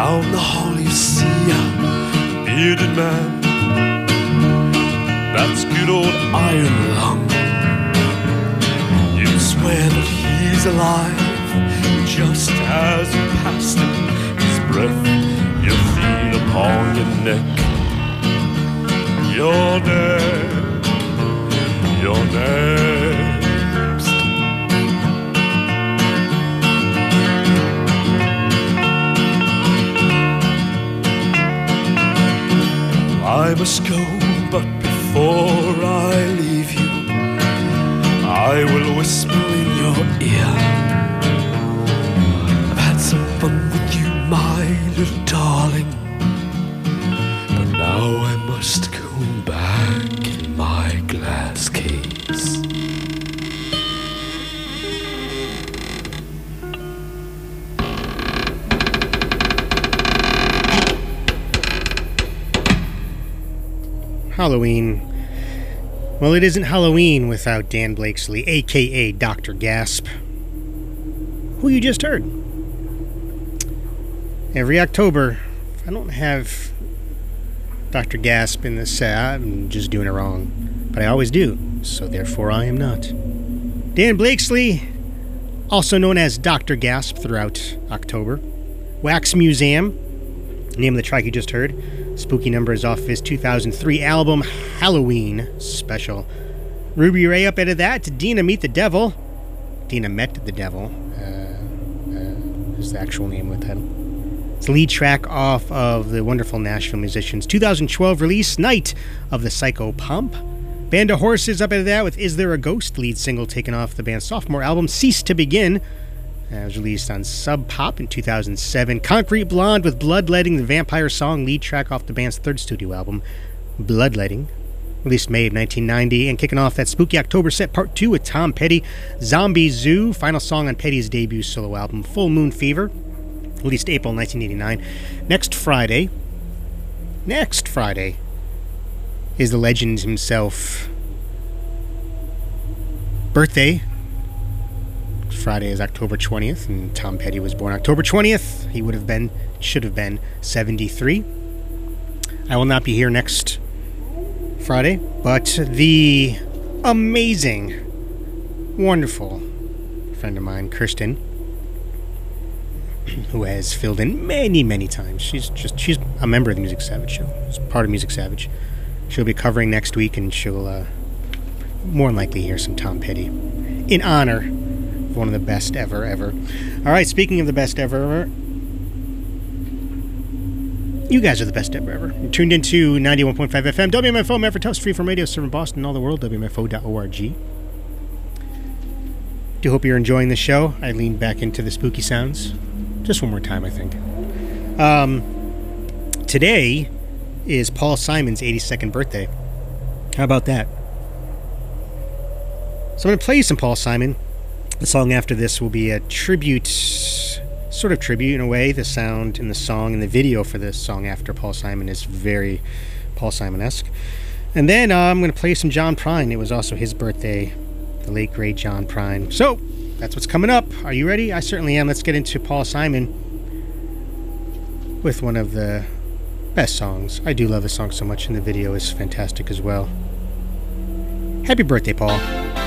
Down the hall you see a bearded man. That's good old Iron Lung. You swear that he's alive. Just as you passed him, his breath you feel upon your neck. You're next. You're next. I must go, but before I leave you, I will whisper in your ear. I've had some fun with you, my little darling, but now I must go back in my glass case. Halloween. Well, it isn't Halloween without Dan Blakeslee, a.k.a. Dr. Gasp, who you just heard. Every October, if I don't have Dr. Gasp in the set, I'm just doing it wrong. But I always do, so therefore I am not. Dan Blakeslee, also known as Dr. Gasp throughout October. Wax Museum, name of the track you just heard. Spooky number is off his 2003 album, Halloween Special. Ruby Ray up out that to Dina Meet the Devil. Dina Met the Devil. Is the actual name of the title. It's the lead track off of the wonderful Nashville musicians' 2012 release, Night of the Psycho Pomp. Band of Horses up out that with Is There a Ghost, lead single taken off the band's sophomore album, Cease to Begin. It was released on Sub Pop in 2007. Concrete Blonde with Bloodletting, the vampire song, lead track off the band's third studio album, Bloodletting, released May of 1990. And kicking off that spooky October set, Part 2 with Tom Petty, Zombie Zoo, final song on Petty's debut solo album, Full Moon Fever, released April 1989. Next Friday is the legend himself. Birthday. Friday is October 20th, and Tom Petty was born October 20th. He should have been 73. I will not be here next Friday, but the amazing, wonderful friend of mine, Kirsten, who has filled in many, many times. She's a member of the Music Savage show. She's part of Music Savage. She'll be covering next week, and she'll more than likely hear some Tom Petty in honor. One of the best ever. All right, speaking of the best ever, you guys are the best ever. You're tuned into 91.5 FM, WMFO, Memphis, free from radio, serving Boston and all the world, WMFO.org. Do hope you're enjoying the show. I leaned back into the spooky sounds. Just one more time, I think. Today is Paul Simon's 82nd birthday. How about that? So I'm going to play you some Paul Simon. The song after this will be a tribute, sort of tribute in a way. The sound in the song and the video for this song after Paul Simon is very Paul Simon-esque. And then I'm going to play some John Prine. It was also his birthday, the late, great John Prine. So, that's what's coming up. Are you ready? I certainly am. Let's get into Paul Simon with one of the best songs. I do love the song so much, and the video is fantastic as well. Happy birthday, Paul.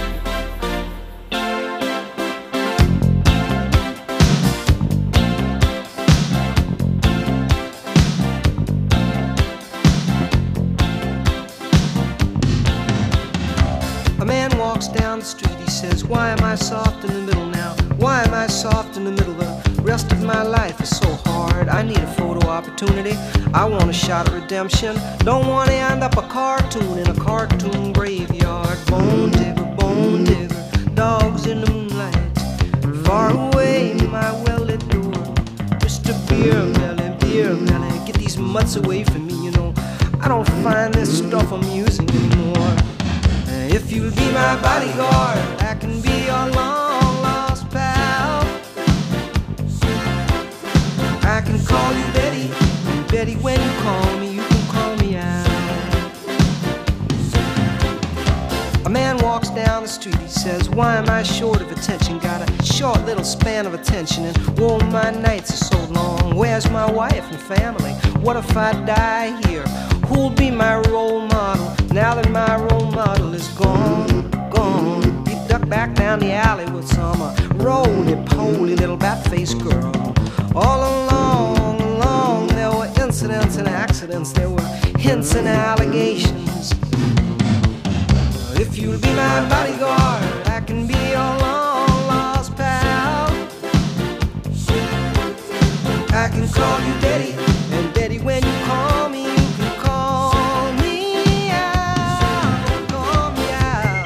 Down the street, he says, why am I soft in the middle now? Why am I soft in the middle? The rest of my life is so hard. I need a photo opportunity. I want a shot at redemption. Don't want to end up a cartoon in a cartoon graveyard. Bone digger, dogs in the moonlight. Far away, my well-lit door. Mr. Beer Melly, get these mutts away from me, you know. I don't find this stuff amusing anymore. If you'll be my bodyguard, I can be your long-lost pal. I can call you Betty, and Betty, when you call me, you can call me out. A man walks down the the street, he says, why am I short of attention? Got a short little span of attention, and whoa, my nights are so long. Where's my wife and family? What if I die here? Who'll be my role model now that my role model is gone, gone? He ducked back down the alley with some roly-poly little bat-faced girl. All along, there were incidents and accidents, there were hints and allegations. If you'll be my bodyguard, I can be your long-lost pal. I can call you Daddy, and Daddy, when you call me, you can call me out, call me out.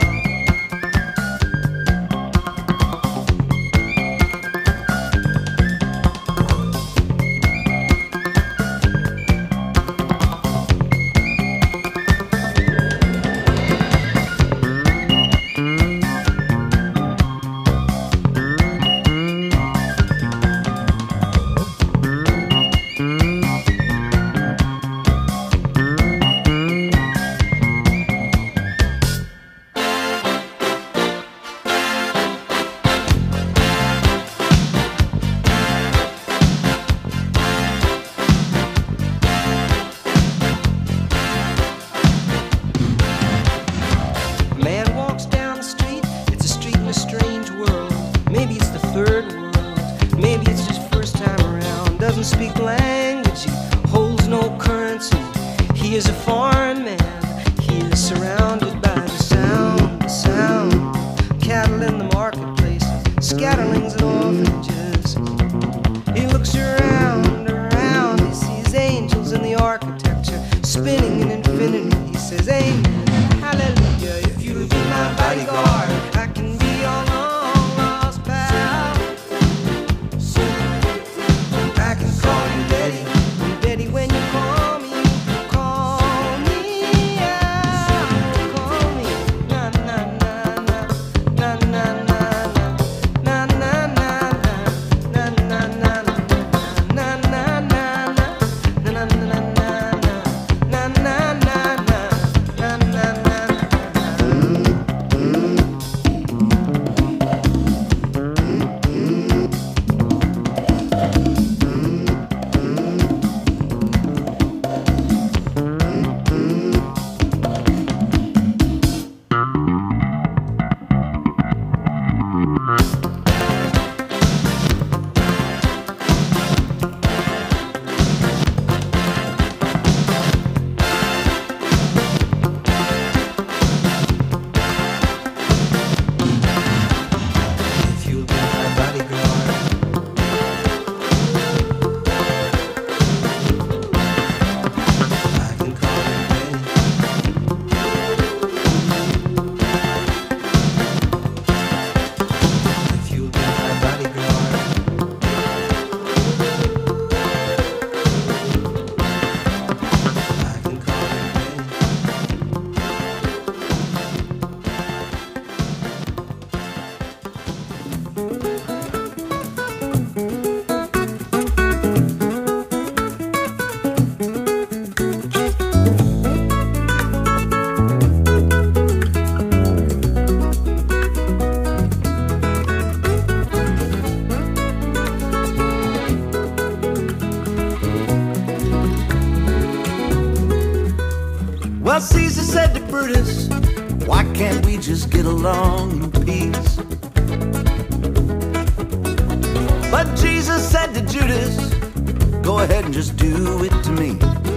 Speak language, he holds no currency. He is a foreign man. He is surrounded by the sound. Cattle in the marketplace, scatterlings and orphanages. He looks around, he sees angels in the architecture, spinning in infinity. He says, amen, hallelujah. If you'll be my bodyguard, I can be your long lost pal. I can call you Daddy, and Daddy, when you call me, you can call me out, call me na na na na na na na na na na na na na na Well, Caesar said to Brutus, why can't we just get along in peace? But Jesus said to Judas, go ahead and just do it to me.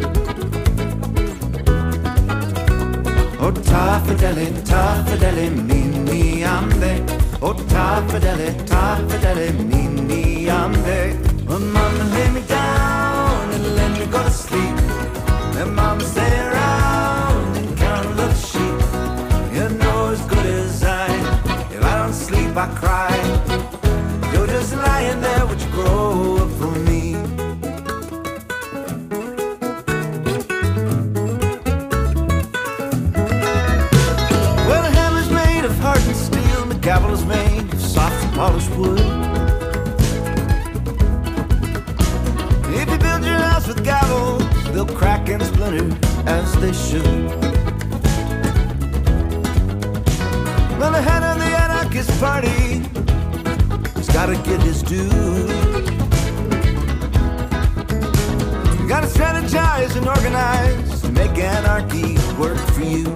Oh, ta fidele, mi ambe. Oh, ta fidele, mi ambe. Oh, mama, lay me down and let me go to sleep. And mama, stay around and count a little sheep. You know as good as I, if I don't sleep, I cry. You're just lying there, would you grow up for me? Well, the hammer's made of hardened steel, and the gavel is made of soft and polished wood. If you build your house with gavels, they'll crack and splinter as they should. Well, the head of the anarchist party has gotta get his due. You gotta strategize and organize and make anarchy work for you.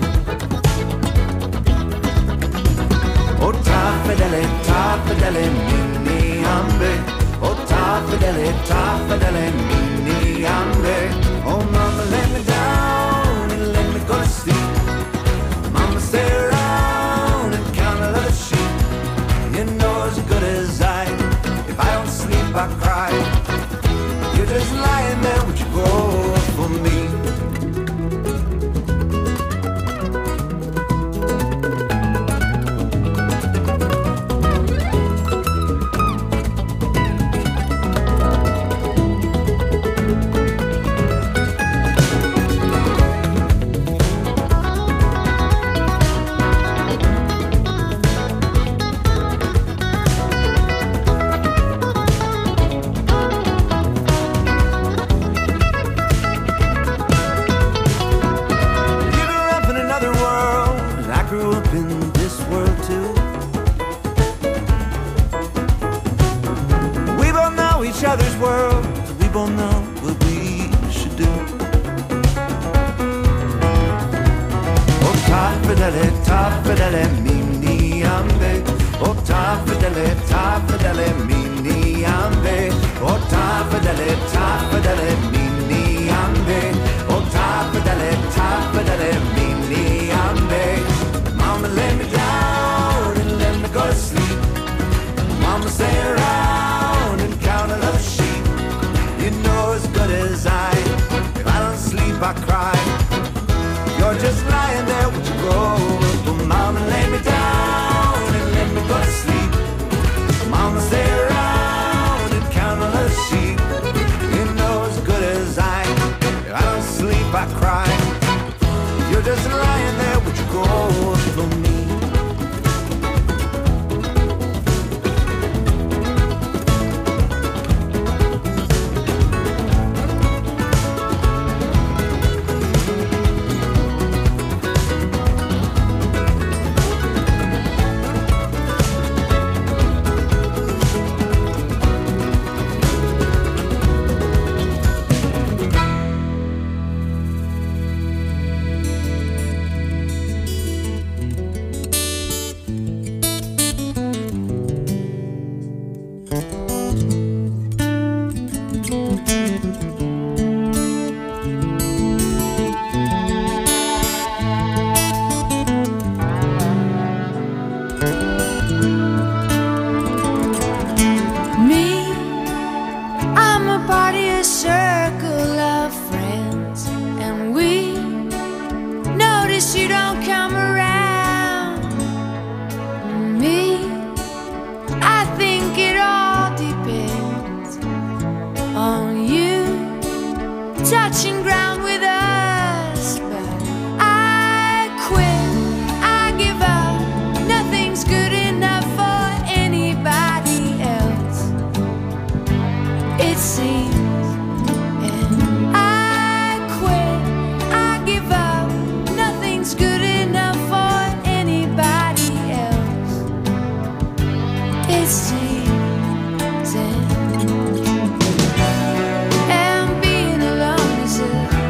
Oh, ta fedele, mini ambe. Oh, ta fedele, mini ambe. Oh, mama, let me down and let me go to sleep. Mama, stay around and count a little sheep. You know as good as I, if I don't sleep, I cry. You're just lying there, would you go for me? Other's world, we both know what we should do. Oh, ta fedele, mini ambe. Oh, ta fedele, mini ambe. Oh, ta fedele, mini ambe. Oh, ta fedele, mini ambe. Mama, lay me down and let me go to sleep. Mama, stay around and count another sheep. You know as good as I, if I don't sleep, I cry. You're just lying there, would you go? But mama, lay me down and let me go to sleep. Mama, stay around and count another sheep. You know as good as I, if I don't sleep, I cry. You're just lying there, would you go for me? Touching ground with us, but I quit, I give up. Nothing's good enough for anybody else, it seems. And I quit, I give up. Nothing's good enough for anybody else, it seems. And being alone is a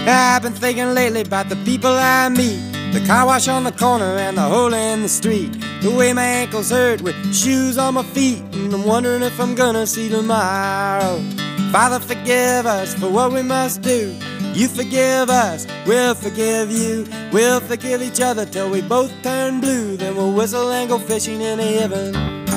I've been thinking lately about the people I meet, the car wash on the corner and the hole in the street, the way my ankles hurt with shoes on my feet, and I'm wondering if I'm gonna see tomorrow. Father, forgive us for what we must do. You forgive us, we'll forgive you. We'll forgive each other till we both turn blue. Then we'll whistle and go fishing in heaven.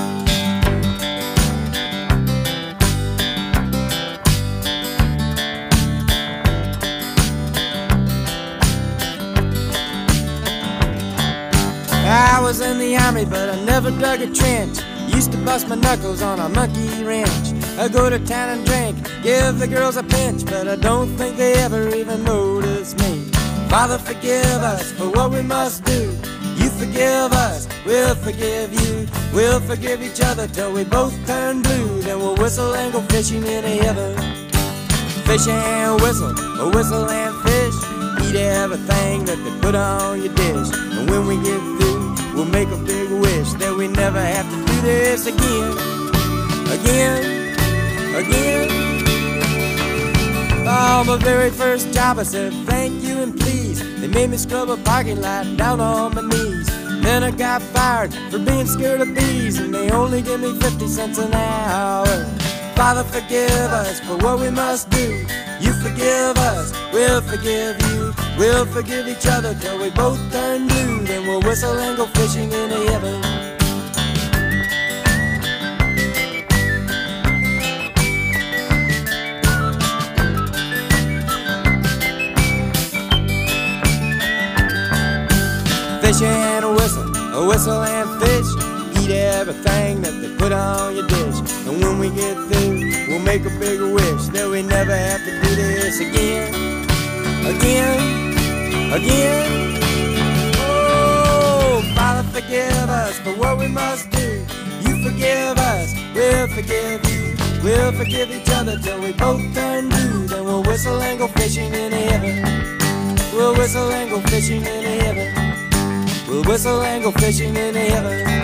I was in the army, but I never dug a trench. Used to bust my knuckles on a monkey wrench. I go to town and drink, give the girls a pinch, but I don't think they ever even notice me. Father, forgive us for what we must do. You forgive us, we'll forgive you. We'll forgive each other till we both turn blue. Then we'll whistle and go fishing in heaven. Fish and whistle and fish. Eat everything that they put on your dish. And when we get through, we'll make a big wish that we never have to do this again. Again. On my very first job I said thank you and please. They made me scrub a parking lot down on my knees. Then I got fired for being scared of bees, and they only give me 50 cents an hour. Father, forgive us for what we must do. You forgive us, we'll forgive you. We'll forgive each other till we both turn blue. Then we'll whistle and go fishing in heaven. Fish and a whistle and fish. Eat everything that they put on your dish. And when we get through, we'll make a bigger wish that we never have to do this again. Oh, Father, forgive us for what we must do. You forgive us, we'll forgive you. We'll forgive each other till we both turn blue. Then we'll whistle and go fishing in heaven. We'll whistle and go fishing in heaven. We'll whistle and go fishing in heaven.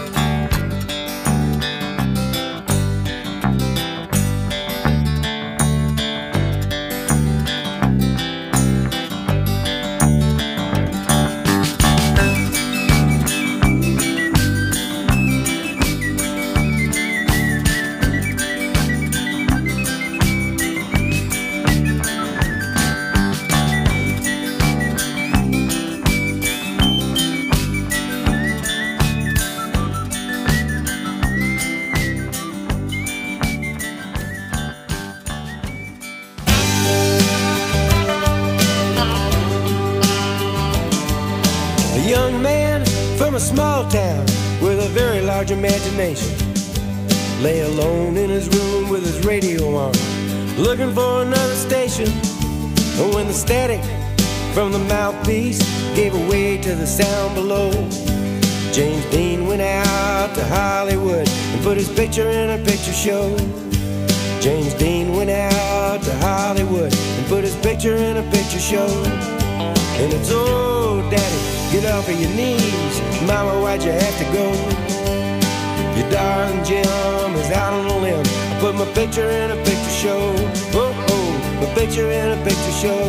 A small town with a very large imagination lay alone in his room with his radio on, looking for another station. And when the static from the mouthpiece gave way to the sound below, James Dean went out to Hollywood and put his picture in a picture show. James Dean went out to Hollywood and put his picture in a picture show. And it's, oh, Daddy, get off of your knees. Mama, why'd you have to go? Your darling Jim is out on a limb. I put my picture in a picture show. Oh, oh, my picture in a picture show.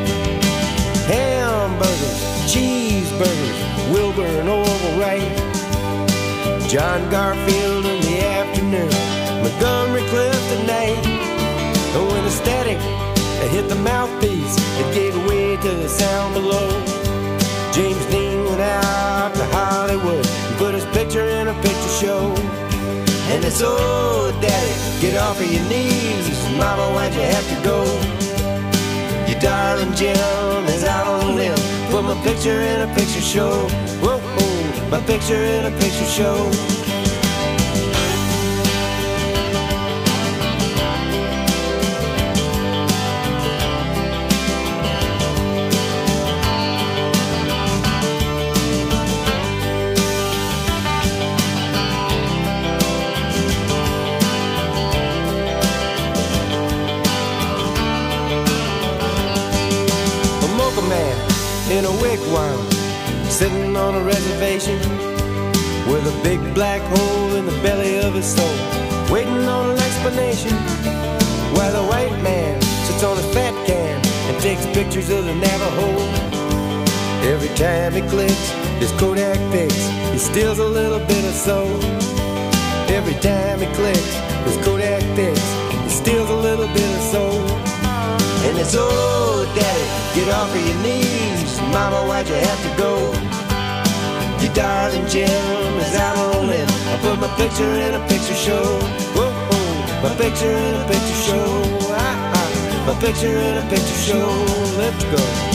Hamburgers, cheeseburgers, Wilbur and Orville Wright, John Garfield in the afternoon, Montgomery Clift at night. And when the static hit the mouthpiece, it gave way to the sound below. James Dean went out to Hollywood and put his picture in a picture show. And it's, oh, Daddy, get off of your knees. Mama, why'd you have to go? Your darling Jim is out on a limb. Put my picture in a picture show. Whoa, oh, my picture in a picture show. In a wigwam, sitting on a reservation with a big black hole in the belly of his soul, waiting on an explanation. While the white man sits on his fat can and takes pictures of the Navajo. Every time he clicks his Kodak pics, he steals a little bit of soul. Every time he clicks his Kodak pics, he steals a little bit of soul. And it's, oh, daddy, get off of your knees. Mama, why'd you have to go? Your darling Jim is out on it. I put my picture in a picture show. Whoa, whoa, my picture in a picture show. My picture in a picture show. Let's go.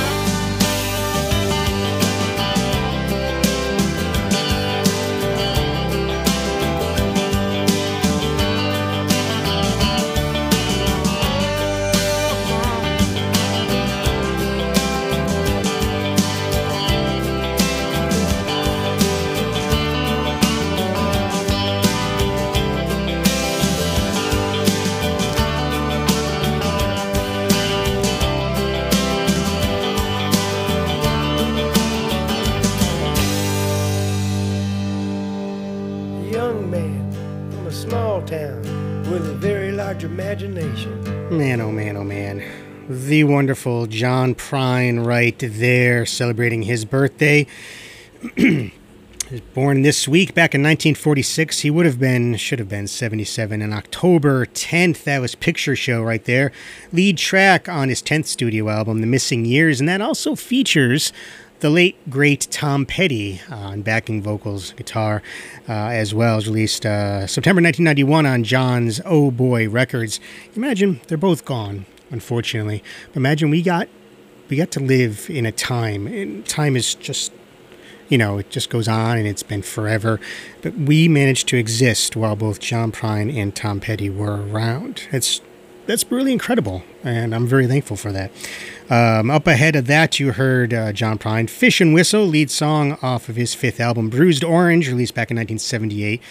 Imagination. Man, oh man, oh man. The wonderful John Prine right there celebrating his birthday. He was born this week back in 1946. He should have been 77 on October 10th. That was Picture Show right there. Lead track on his 10th studio album, The Missing Years. And that also features the late, great Tom Petty on backing vocals, guitar, as well. It was released September 1991 on John's Oh Boy Records. Imagine, they're both gone, unfortunately. Imagine we got to live in a time, and time is just, it just goes on, and it's been forever. But we managed to exist while both John Prine and Tom Petty were around. That's really incredible, and I'm very thankful for that. Up ahead of that, you heard John Prine, Fish and Whistle, lead song off of his 5th album, Bruised Orange, released back in 1978.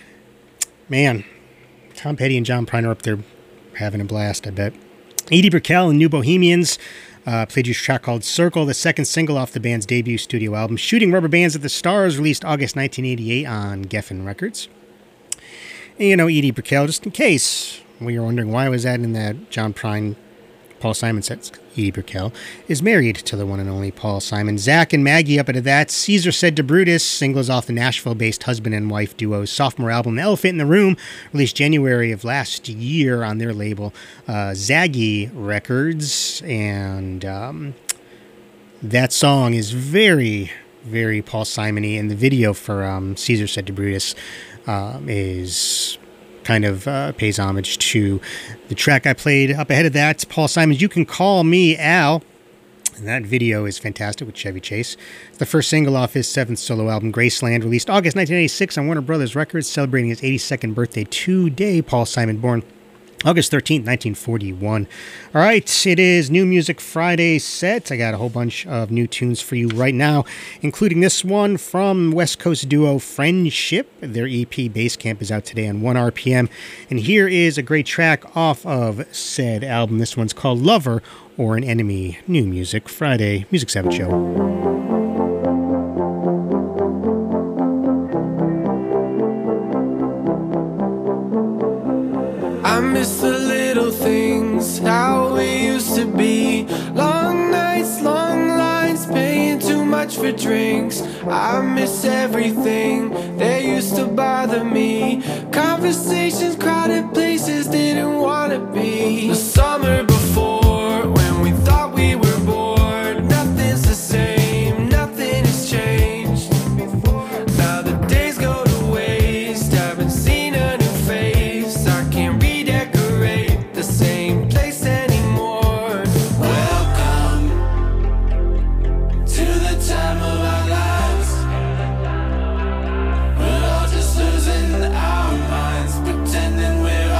Man, Tom Petty and John Prine are up there having a blast, I bet. Edie Brickell and New Bohemians played you a track called Circle, the second single off the band's debut studio album. Shooting Rubber Bands at the Stars, released August 1988 on Geffen Records. And Edie Brickell, just in case we were wondering why was that in that John Prine, Paul Simon set, Edie Brickell is married to the one and only Paul Simon. Zach and Maggie up into that. Caesar Said to Brutus, singles off the Nashville-based husband and wife duo's sophomore album, Elephant in the Room, released January of last year on their label, Zaggy Records. And that song is very, very Paul Simon-y. And the video for Caesar Said to Brutus is kind of pays homage to the track I played. Up ahead of that, Paul Simon's You Can Call Me Al. And that video is fantastic with Chevy Chase. It's the first single off his 7th solo album, Graceland, released August 1986 on Warner Brothers Records, celebrating his 82nd birthday today. Paul Simon, born August 13th, 1941. All right, it is New Music Friday set. I got a whole bunch of new tunes for you right now, including this one from West Coast duo Friendship. Their EP Basecamp is out today on 1RPM. And here is a great track off of said album. This one's called Lover or an Enemy. New Music Friday, Music 7 Show. I miss the little things, how we used to be. Long nights, long lines, paying too much for drinks. I miss everything that used to bother me. Conversations, crowded places, didn't want to be. The summer before, when we thought we were bored. Nothing's the same, nothing has changed. Now the days go to waste, haven't seen a new face. I can't redecorate the same place anymore. Welcome to the time of our lives. We're all just losing our minds, pretending we're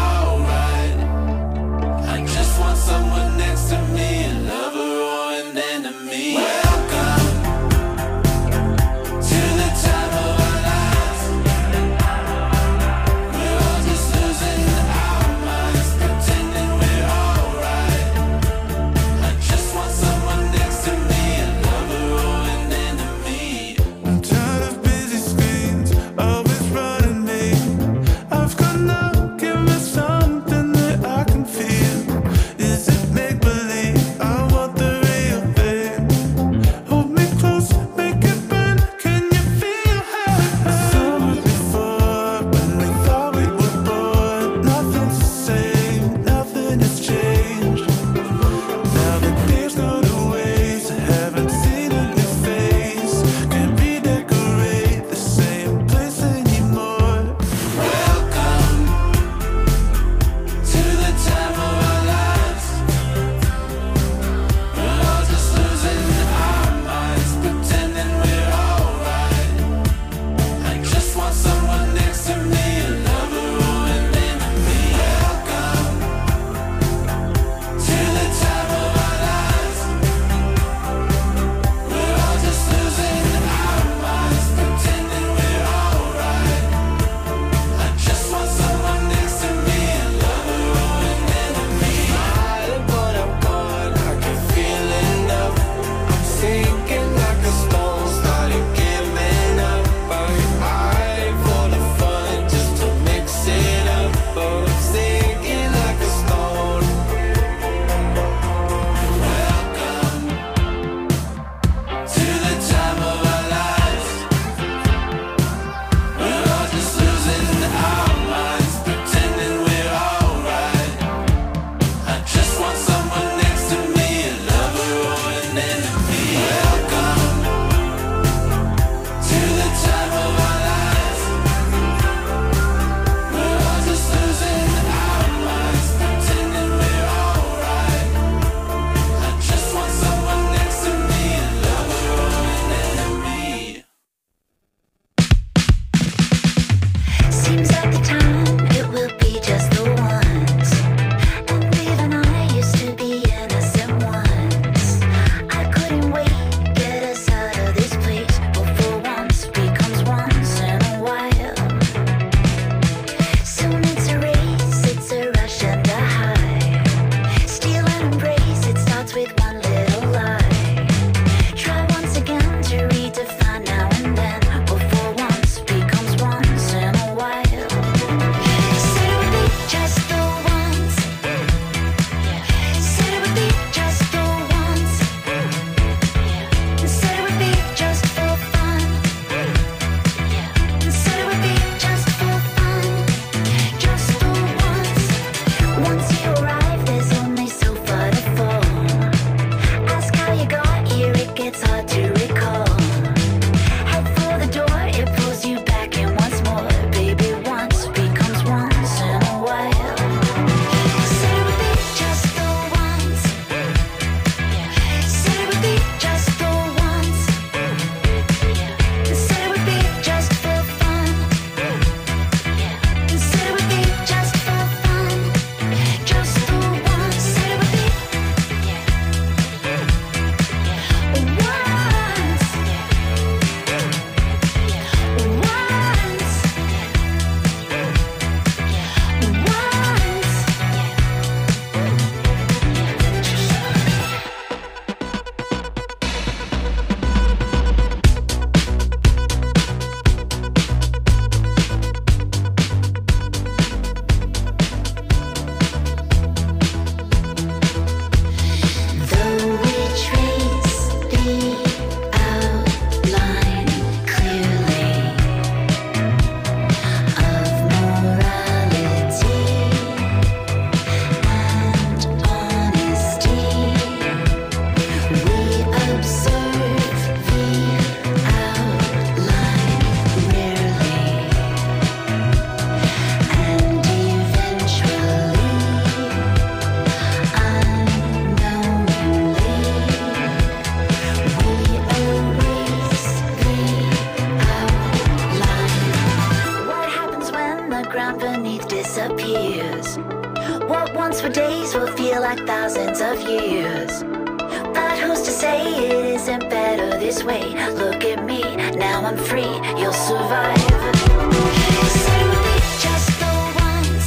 ground beneath disappears. What once were days will feel like thousands of years. But who's to say it isn't better this way? Look at me, now I'm free, you'll survive. Said it would be just the once.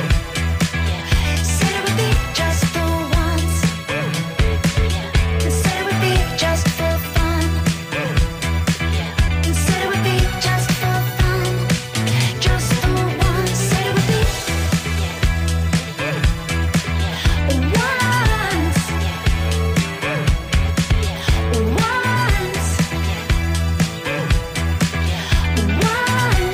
Said it would be just the once. Said it would be just for fun. Said it would be just for fun. Just the once. Said it would be once. Once. Once.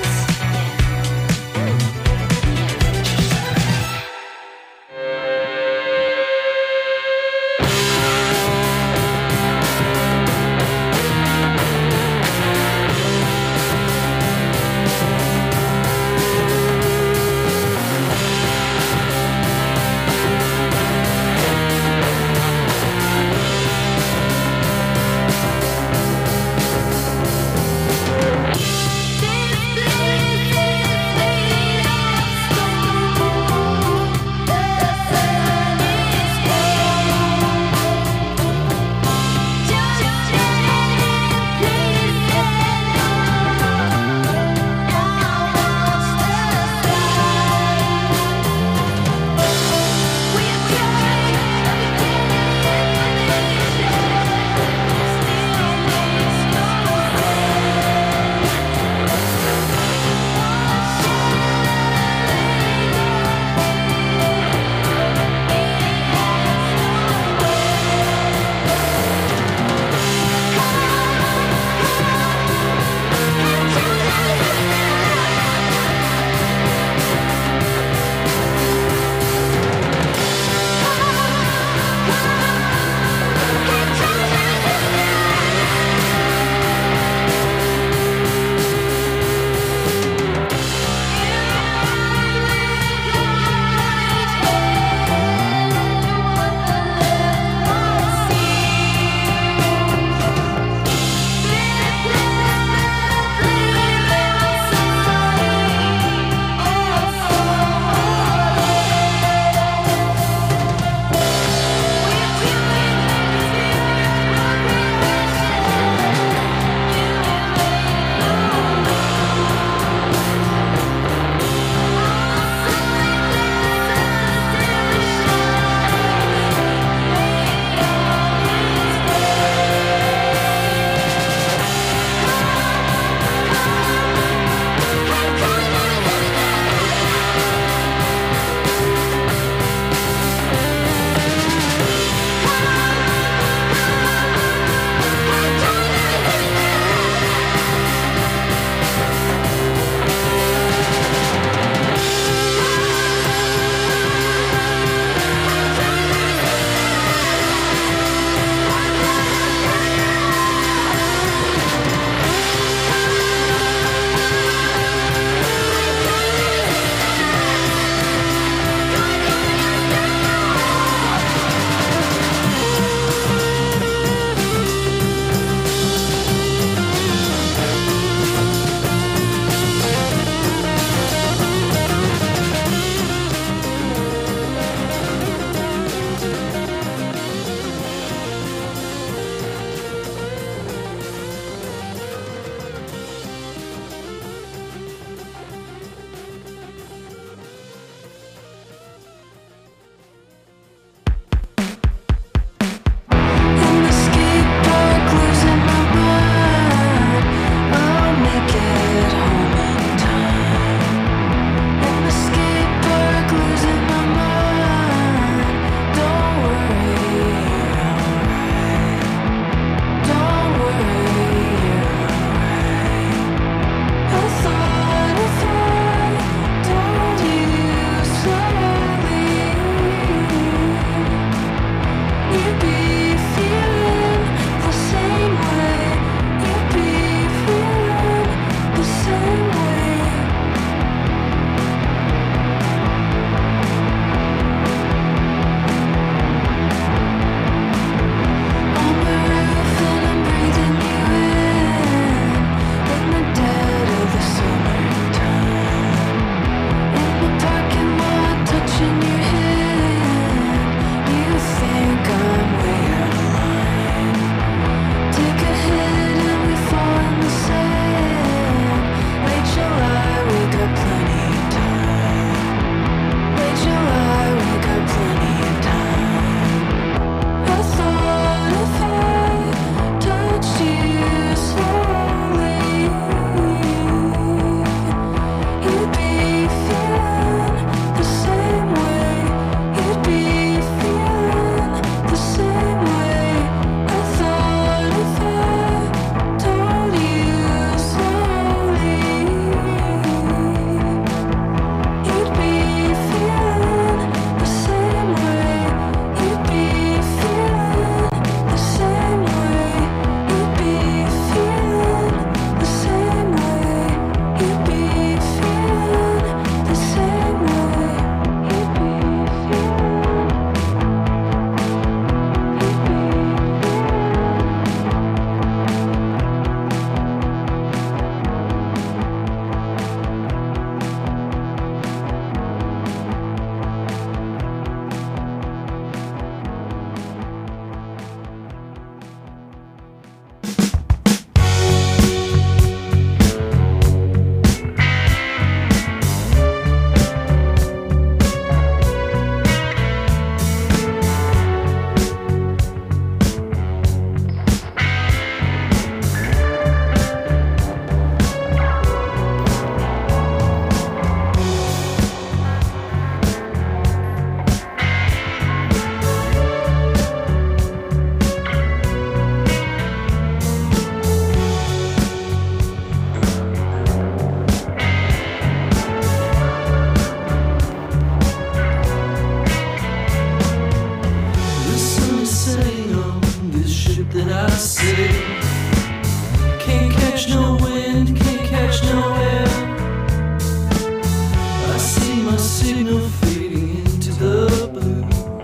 my signal fading into the blue.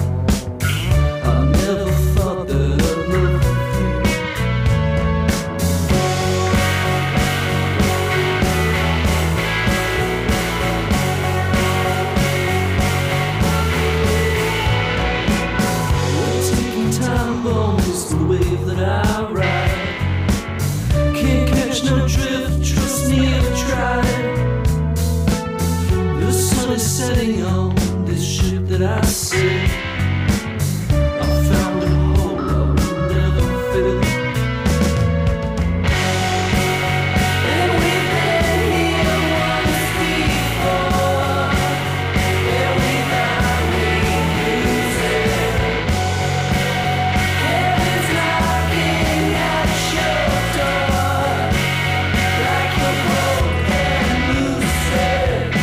I never thought that I'd love you. Taking time bomb is the wave that I ride. Can't catch no drift, trust me, I've tried. The sun is setting on this ship that I sail. I found a hole I will never fill. And we've been here once before, where we thought we'd lose it. Heaven's knocking at your door, like a broken lucid.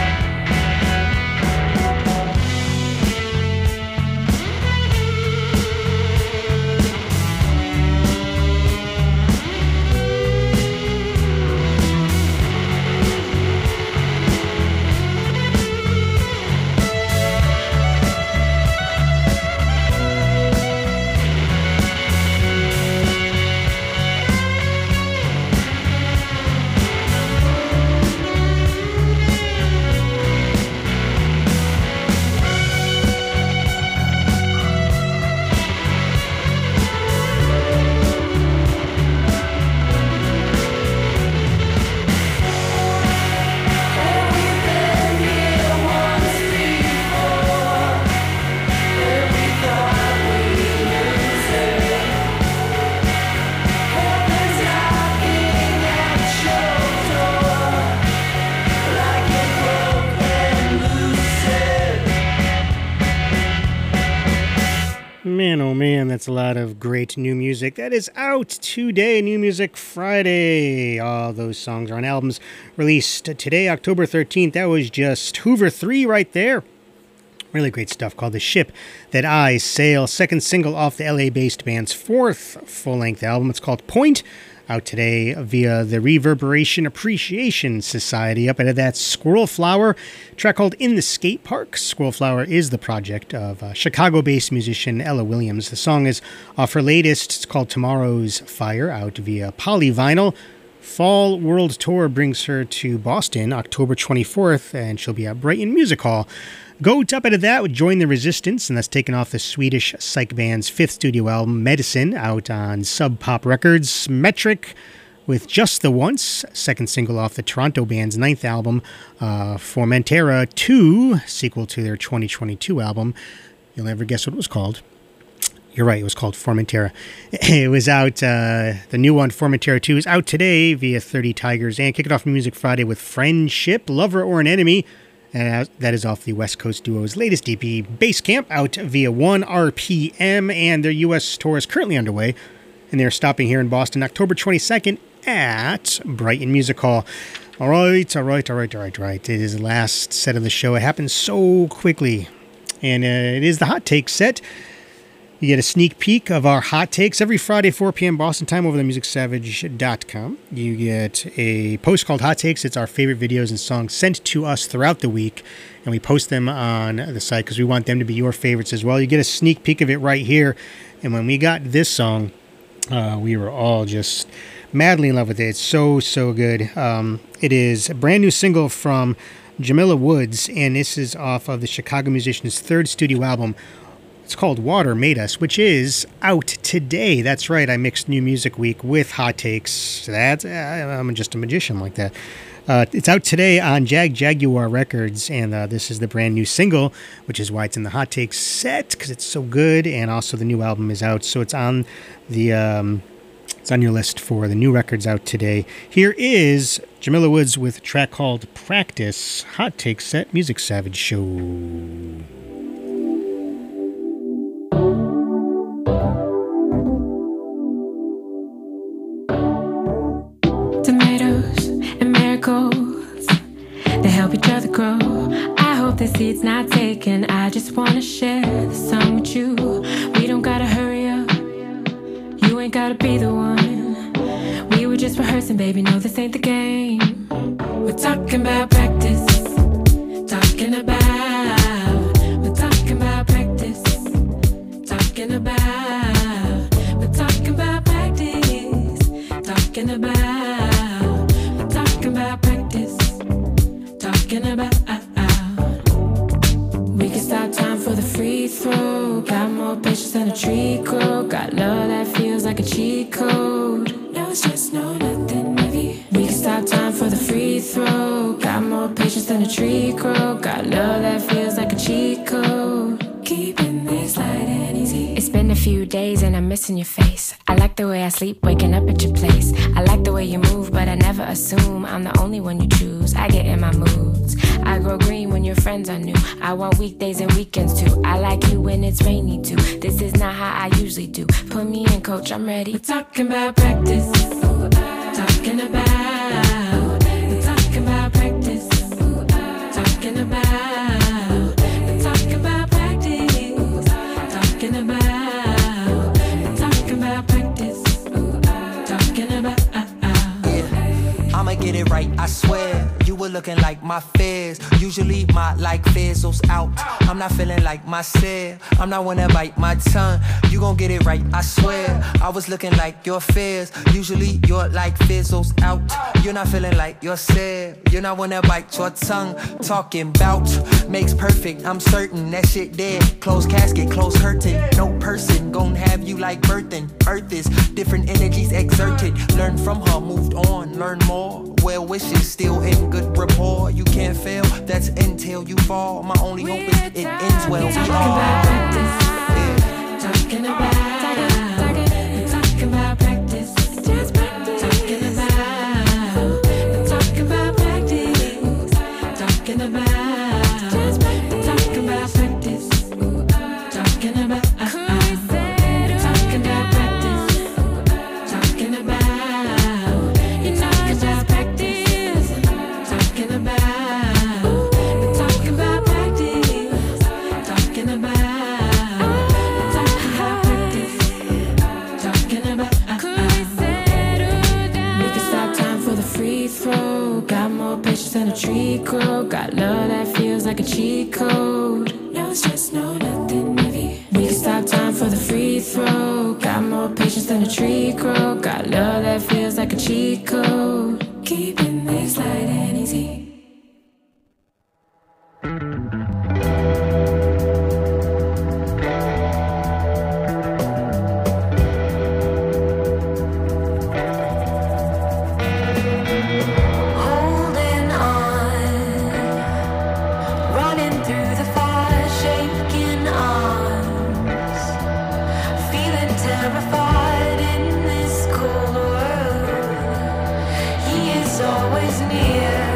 Man, oh man, that's a lot of great new music. That is out today, New Music Friday. All those songs are on albums released today, October 13th. That was just Hoover 3 right there. Really great stuff called The Ship That I Sail. Second single off the LA-based band's fourth full-length album. It's called Point. Out today via the Reverberation Appreciation Society. Up ahead, that's Squirrel Flower, a track called In the Skate Park. Squirrel Flower is the project of Chicago-based musician Ella Williams. The song is off her latest. It's called Tomorrow's Fire, out via Polyvinyl. Fall World Tour brings her to Boston October 24th, and she'll be at Brighton Music Hall. Go up out of that with Join the Resistance, and that's taken off the Swedish psych band's fifth studio album, Medicine, out on Sub Pop Records. Metric with Just the Once, second single off the Toronto band's ninth album, Formentera 2, sequel to their 2022 album. You'll never guess what it was called. You're right, it was called Formentera. It was out, the new one, Formentera 2, is out today via 30 Tigers, and kick it off Music Friday with Friendship, Lover or an Enemy. That is off the West Coast duo's latest EP, Basecamp, out via 1RPM, and their U.S. tour is currently underway, and they're stopping here in Boston October 22nd at Brighton Music Hall. All right. It is the last set of the show. It happens so quickly, and it is the Hot Take set. You get a sneak peek of our hot takes every Friday, 4 p.m. Boston time over themusicsavage.com. You get a post called Hot Takes. It's our favorite videos and songs sent to us throughout the week, and we post them on the site because we want them to be your favorites as well. You get a sneak peek of it right here, and when we got this song, we were all just madly in love with it. It's so good. It is a brand new single from Jamila Woods, and this is off of the Chicago musician's third studio album. It's called Water Made Us, which is out today. That's right, I mixed New Music Week with Hot Takes. I'm just a magician like that. It's out today on Jaguar Records, and this is the brand new single, which is why it's in the Hot Takes set, because it's so good, and also the new album is out, so it's on the it's on your list for the new records out today. Here is Jamila Woods with a track called Practice. Hot Takes set, Music Savage Show. They help each other grow. I hope the seed's not taken. I just wanna share the song with you. We don't gotta hurry up. You ain't gotta be the one. We were just rehearsing, baby. No, this ain't the game. We're talking about practice. Talking than a tree grow. Got love that feels like a cheat code. No stress, no nothing heavy. We can stop time for the free throw. Got more patience than a tree grow. Got love that feels like a cheat code. Keeping this light and easy. It's been a few days and I'm missing your face. I like the way I sleep, waking up at your place. I like the way you move, but I never assume I'm the only one you choose. I get in my moods. I grow green when your friends are new. I want weekdays and weekends too. I like you when it's rainy too. This is not how I usually do. Put me in, coach, I'm ready. We're talking about practice. Talking about. We're talking about practice. Talking about. We're talking about practice. Talking about. We're talking about practice. Talking about. I'ma get it right, I swear. You were looking like my fears. Usually my like fizzles out. I'm not feeling like myself. I'm not wanna bite my tongue. You gon' get it right, I swear. I was looking like your fears. Usually your like fizzles out. You're not feeling like yourself. You're not wanna bite your tongue. Talking bout makes perfect. I'm certain that shit dead. Closed casket, closed curtain. No person gon' have you like birthing. Earth is different energies exerted. Learn from her, moved on, learn more. Well wishes still in good rapport. You can't fail, that's until you fall. My only hope is it ends well. Talking about practice. Talking about. We're talking about practice. Just practice. Talking about. We're talking about practice. Talking about. Just practice. Talking about practice. Talking about. Talking about practice. Talking about. You know it's just practice. Talking about. We're talking about practice. Talking about. Got more patience than a tree grow. Got love that feels like a cheat code. No stress, no nothing heavy. We can stop time for the free throw. Got more patience than a tree grow. Got love that feels like a cheat code. Keeping this light and easy. Terrified in this cold world, he is always near.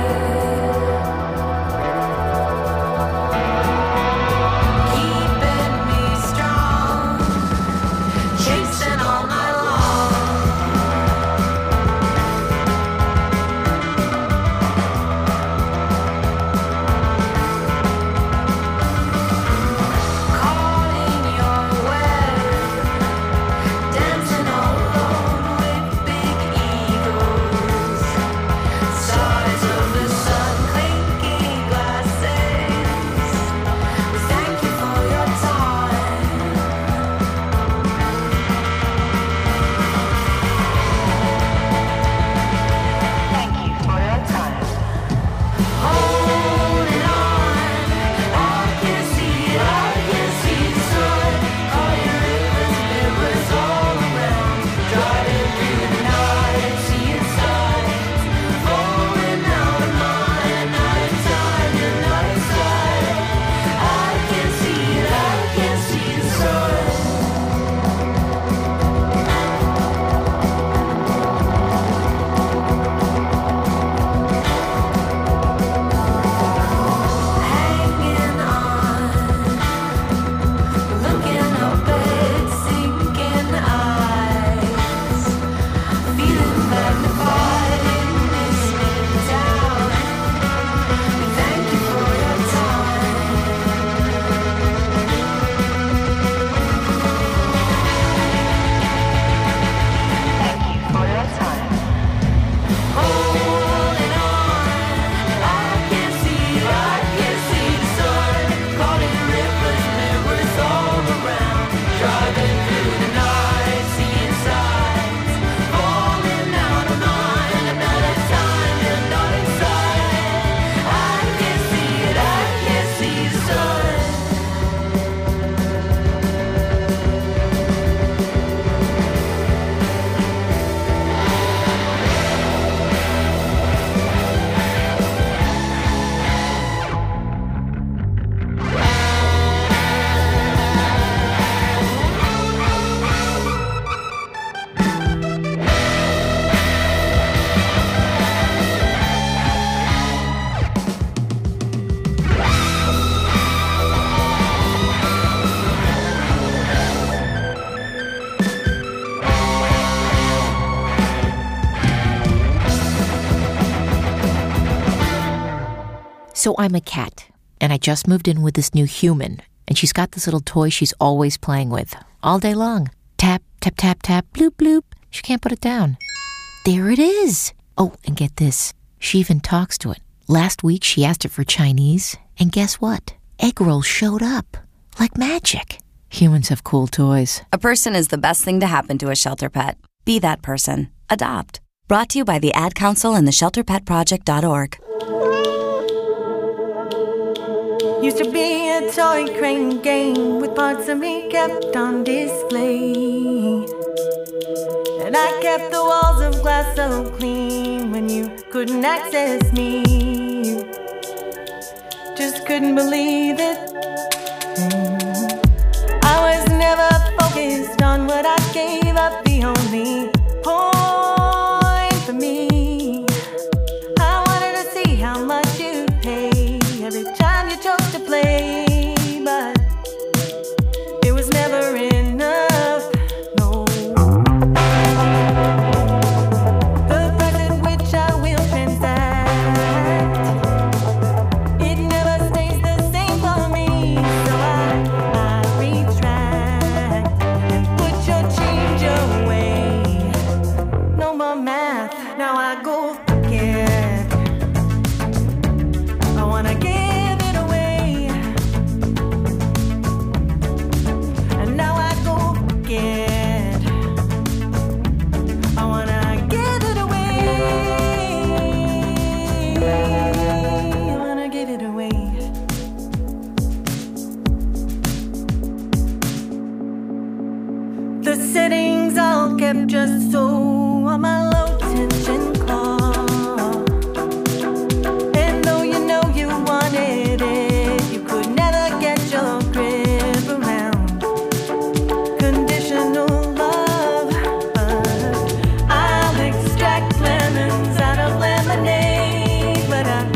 So I'm a cat, and I just moved in with this new human, and she's got this little toy she's always playing with, all day long. Tap, tap, tap, tap, bloop, bloop. She can't put it down. There it is. Oh, and get this. She even talks to it. Last week, she asked it for Chinese, and guess what? Egg rolls showed up. Like magic. Humans have cool toys. A person is the best thing to happen to a shelter pet. Be that person. Adopt. Brought to you by the Ad Council and the ShelterPetProject.org. Used to be a toy crane game with parts of me kept on display. And I kept the walls of glass so clean when you couldn't access me. Just couldn't believe it. I was never focused on what I gave up, the only point for me. I wanted to see how much you'd pay every time you chose to play, but it was never enough, no. The price at which I will transact, it never stays the same for me, so I retract and put your change away. No more math, now I go forget. I wanna give it away, and now I go forget. I wanna give it away. I wanna give it away. The settings all kept just so on my low tension call. And though you know you wanted it, you could never get your grip around conditional love. I'll extract lemons out of lemonade, but I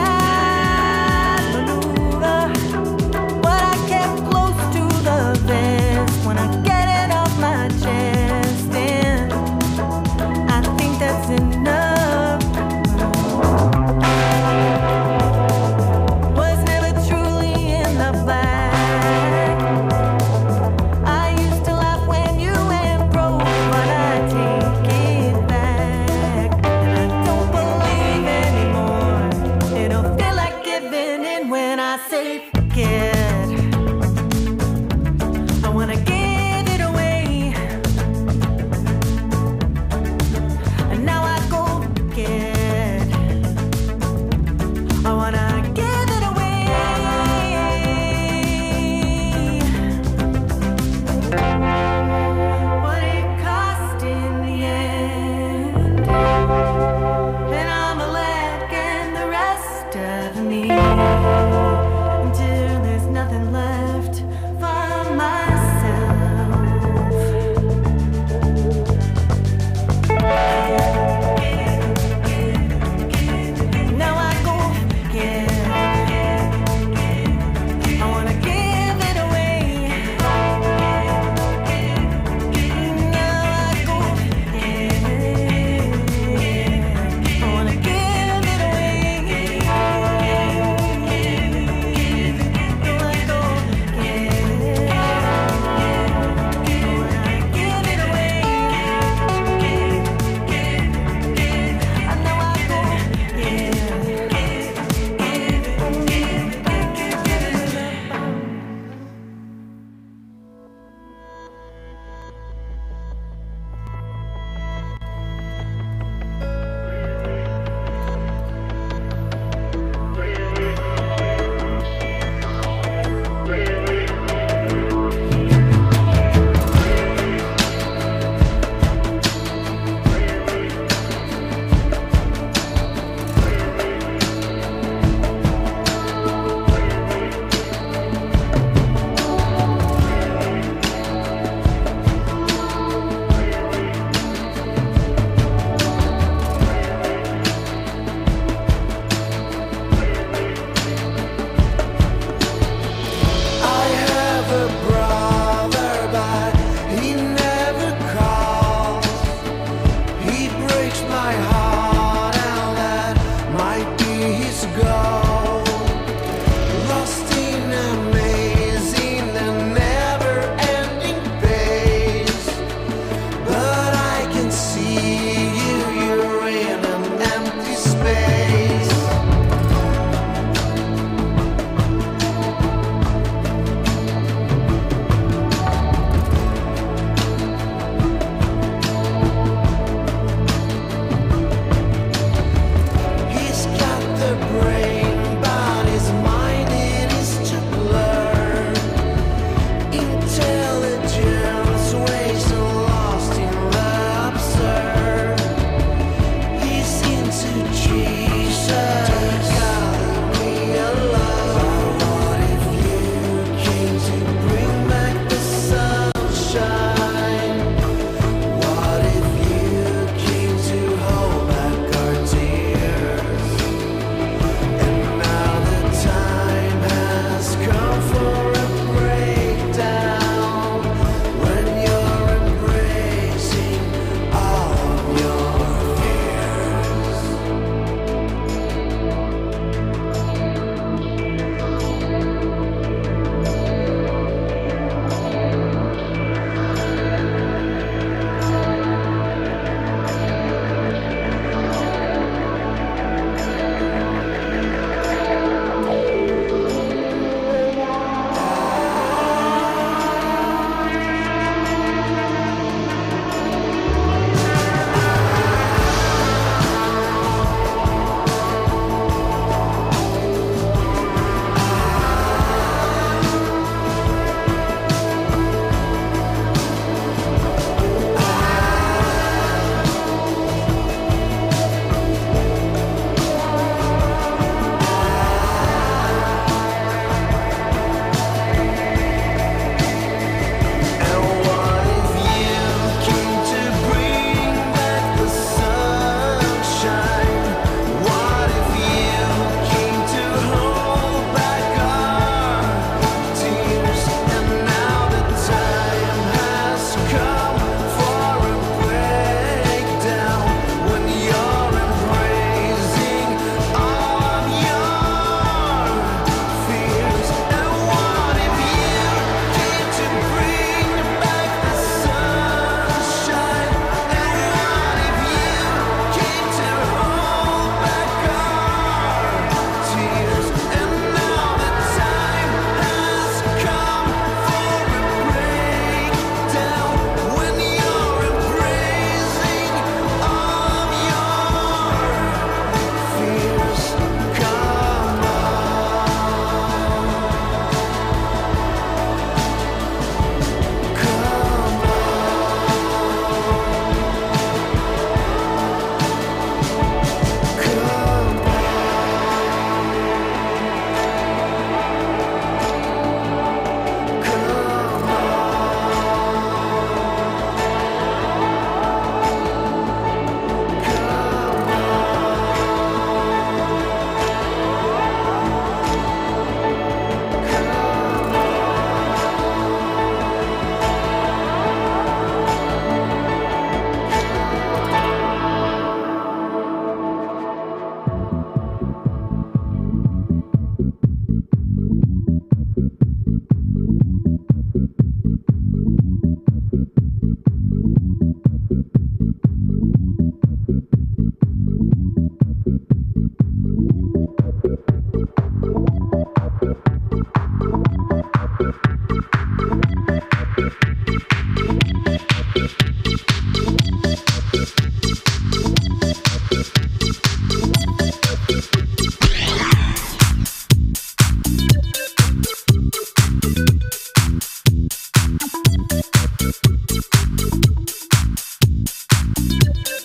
sad maneuver what I kept close to the vest when I get it off my chest, and I think that's enough. Was never truly in the black. I used to laugh when you went broke, but I take it back. And I don't believe anymore. It'll feel like giving in when I say forget. I wanna give it away, and now I go forget. I wanna give it away. What it cost in the end, and I'ma let get the rest of me until there's nothing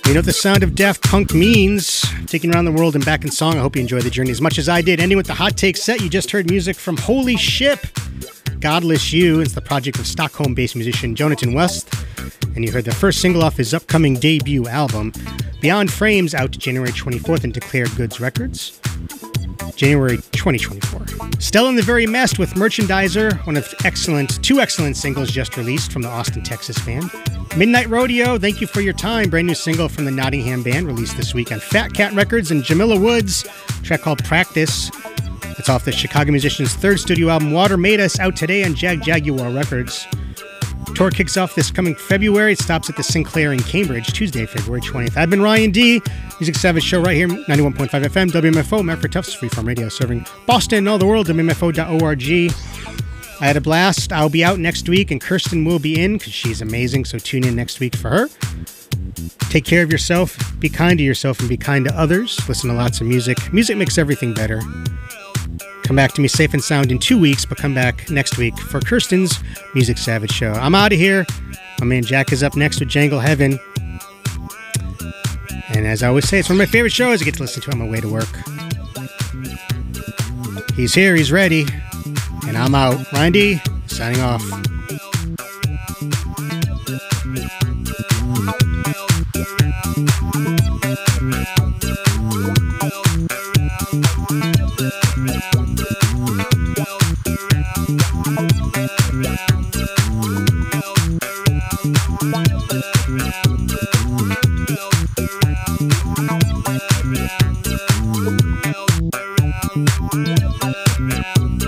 You know what the sound of Daft Punk means. Taking around the world and back in song. I hope you enjoyed the journey as much as I did. Ending with the Hot Take set, you just heard music from Holy Ship, Godless You. It's the project of Stockholm-based musician Jonathan West. And you heard the first single off his upcoming debut album, Beyond Frames, out January 24th in Declared Goods Records. January 2024. Stella and the Very Messed with Merchandiser, one of two excellent singles just released from the Austin, Texas band. Midnight Rodeo, Thank You For Your Time, brand new single from the Nottingham band, released this week on Fat Cat Records. And Jamila Woods, a track called Practice. It's off the Chicago musician's third studio album, Water Made Us, out today on Jaguar Records. Tour kicks off this coming February. It stops at the Sinclair in Cambridge, Tuesday, February 20th. I've been Ryan D. Music Savage Show right here, 91.5 FM, WMFO, Manfred Tufts, Freeform Radio, serving Boston and all the world, WMFO.org. I had a blast. I'll be out next week, and Kirsten will be in, because she's amazing, so tune in next week for her. Take care of yourself, be kind to yourself, and be kind to others. Listen to lots of music. Music makes everything better. Come back to me safe and sound in 2 weeks, but come back next week for Kirsten's Music Savage Show. I'm out of here. My man Jack is up next with Jangle Heaven. And as I always say, it's one of my favorite shows I get to listen to on my way to work. He's here, he's ready, and I'm out. Ryan D, signing off.